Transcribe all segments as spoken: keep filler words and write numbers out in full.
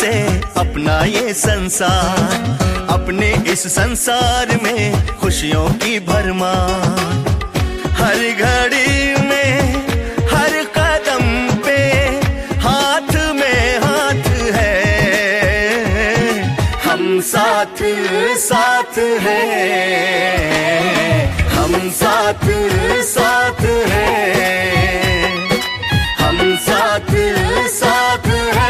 से अपना ये संसार, अपने इस संसार में खुशियों की भरमार। हर घड़ी में हर कदम पे हाथ में हाथ है, हम साथ साथ हैं, हम साथ साथ हैं, हम साथ साथ हैं।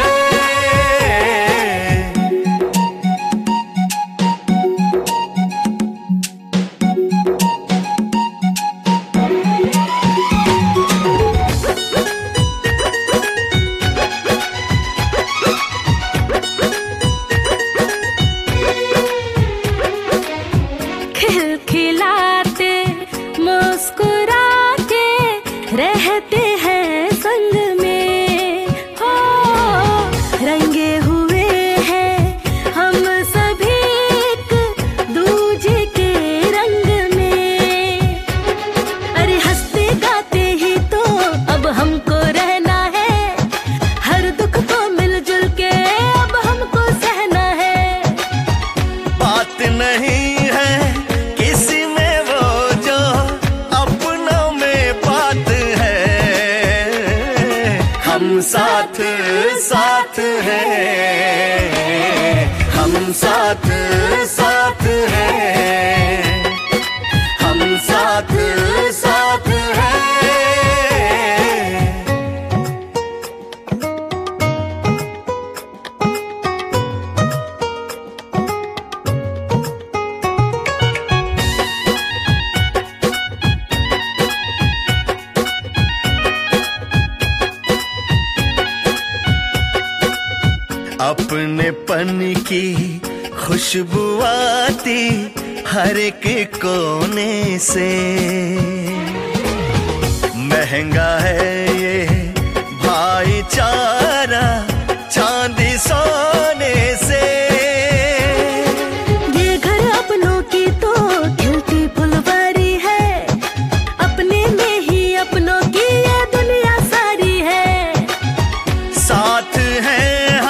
खिलखिलाते मुस्कुराते रहते हैं संग में, हो रंगे हुए हैं हम सभी एक दूजे के रंग में। अरे हंसते गाते ही तो अब हमको रहना है, हर दुख को मिलजुल के अब हमको सहना है। बात नहीं हम साथ साथ हैं, हम साथ साथ हैं, हम साथ साथ हैं। अपने पन की खुशबू आती हर एक कोने से, महंगा है ये भाईचारा चांदी सोने से। ये घर अपनों की तो खिलती फुलवारी है, अपने में ही अपनों की ये दुनिया सारी है। साथ है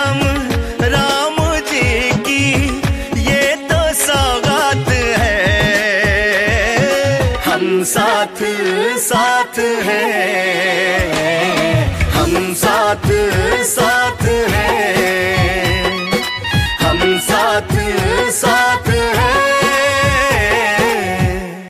हम साथ साथ हैं, हम साथ साथ हैं, हम साथ साथ